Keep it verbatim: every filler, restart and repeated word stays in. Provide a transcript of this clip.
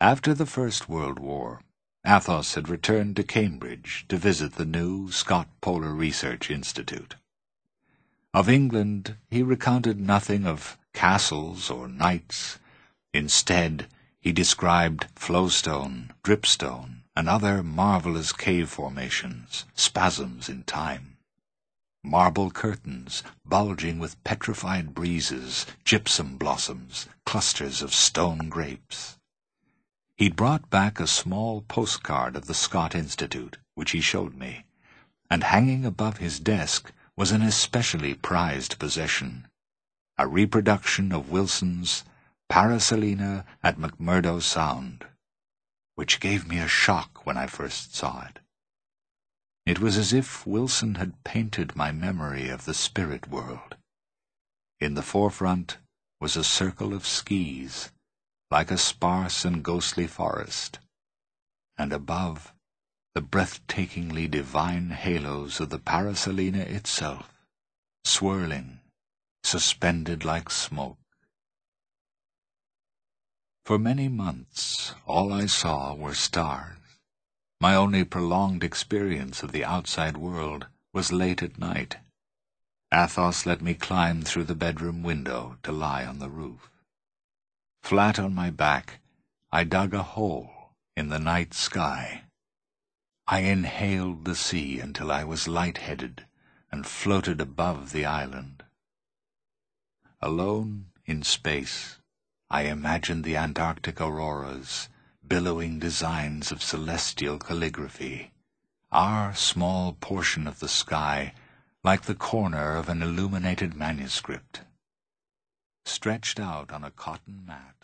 After the First World War, Athos had returned to Cambridge to visit the new Scott Polar Research Institute. Of England he recounted nothing of castles or knights. Instead, he described flowstone, dripstone, and other marvelous cave formations, spasms in time. Marble curtains bulging with petrified breezes, gypsum blossoms, clusters of stone grapes. He'd brought back a small postcard of the Scott Institute, which he showed me, and hanging above his desk was an especially prized possession, a reproduction of Wilson's Paraselina at McMurdo Sound, which gave me a shock when I first saw it. It was as if Wilson had painted my memory of the spirit world. In the forefront was a circle of skis, like a sparse and ghostly forest, and above, the breathtakingly divine halos of the Paraselina itself, swirling, suspended like smoke. For many months, all I saw were stars. My only prolonged experience of the outside world was late at night. Athos let me climb through the bedroom window to lie on the roof. Flat on my back, I dug a hole in the night sky. I inhaled the sea until I was light-headed and floated above the island. Alone in space, I imagined the Antarctic auroras, billowing designs of celestial calligraphy, our small portion of the sky like the corner of an illuminated manuscript. Stretched out on a cotton mat,